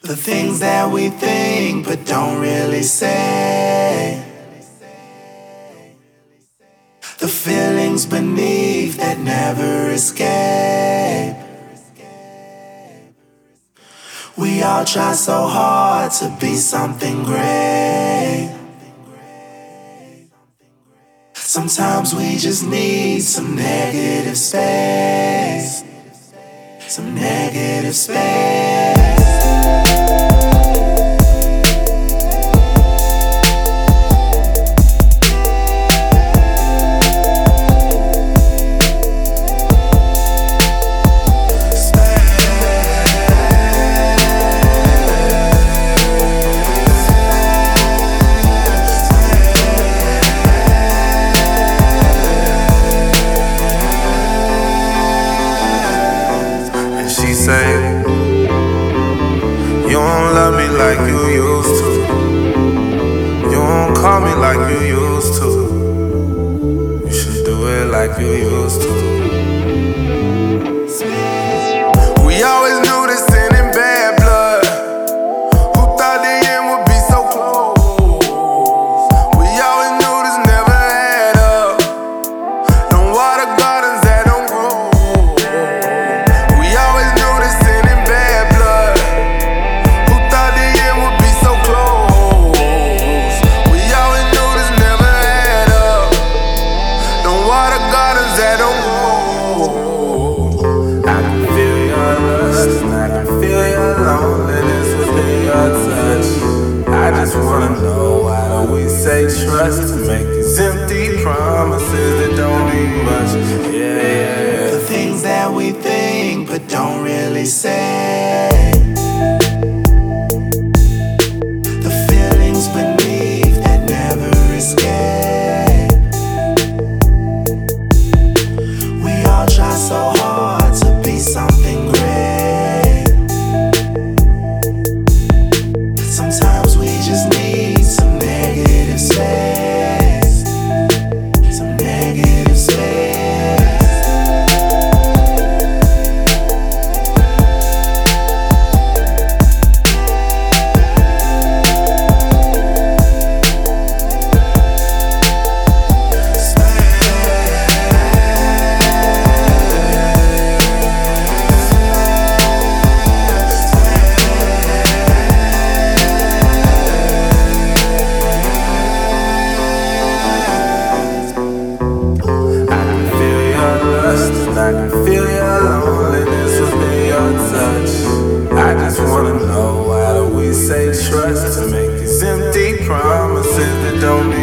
The things that we think but don't really say. The feelings beneath that never escape. We all try so hard to be something great. Sometimes we just need some negative space. Some negative space. She say, you don't love me like you used to. You don't call me like you used to. You should do it like you used to. We always knew this sin in bad blood. Who thought the end would be so close? We always knew this never add up. Don't water gardens that don't grow. We always knew this sin in bad blood. Who thought the end would be so close? We always knew this never add up. Don't water gardens that don't grow. I can feel your lust, and I can feel your loneliness within your touch. I just wanna know, why don't we say trust to make these empty promises that don't mean much? Yeah. The things that we think but don't really say. The feelings beneath that never escape. We all try so hard to be something great. Sometimes we just need some negative space. Some negative space. I can feel your loneliness within your touch. I just wanna know, why do we say trust to make these empty promises that don't mean